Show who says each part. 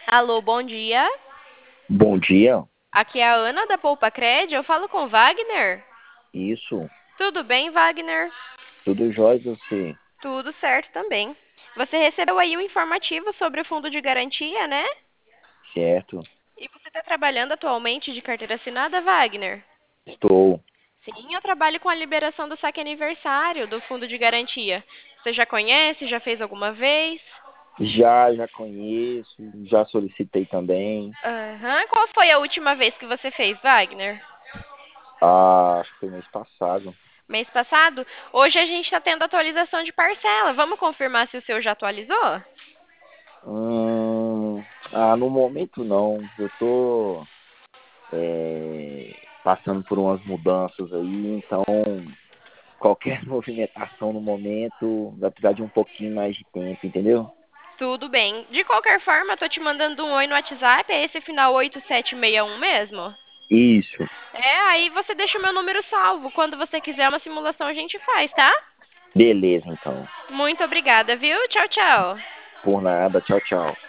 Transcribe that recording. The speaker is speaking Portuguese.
Speaker 1: Alô, bom dia.
Speaker 2: Bom dia,
Speaker 1: Aqui é a Ana da Poupa Cred. Eu falo com Wagner.
Speaker 2: isso,
Speaker 1: Tudo bem, Wagner?
Speaker 2: tudo jóia de você,
Speaker 1: Tudo certo também. Você recebeu aí um informativo sobre o fundo de garantia, né?
Speaker 2: certo?
Speaker 1: E você está trabalhando atualmente de carteira assinada, Wagner?
Speaker 2: Estou,
Speaker 1: Sim, eu trabalho com a liberação do saque aniversário do fundo de garantia. Você já conhece? Já fez alguma vez?
Speaker 2: já conheço, já solicitei também,
Speaker 1: Aham. Qual foi a última vez que você fez, Wagner?
Speaker 2: acho que foi mês passado.
Speaker 1: Mês passado? Hoje a gente está tendo atualização de parcela. Vamos confirmar se o seu já atualizou?
Speaker 2: Hum, no momento não, eu tô passando por umas mudanças aí, então qualquer movimentação no momento vai precisar de um pouquinho mais de tempo, entendeu?
Speaker 1: Tudo bem. De qualquer forma, eu tô te mandando um oi no WhatsApp. É esse final 8761 mesmo?
Speaker 2: Isso,
Speaker 1: É, aí você deixa o meu número salvo. Quando você quiser uma simulação, a gente faz, tá?
Speaker 2: beleza então,
Speaker 1: Muito obrigada, viu? Tchau, tchau.
Speaker 2: por nada, tchau, tchau.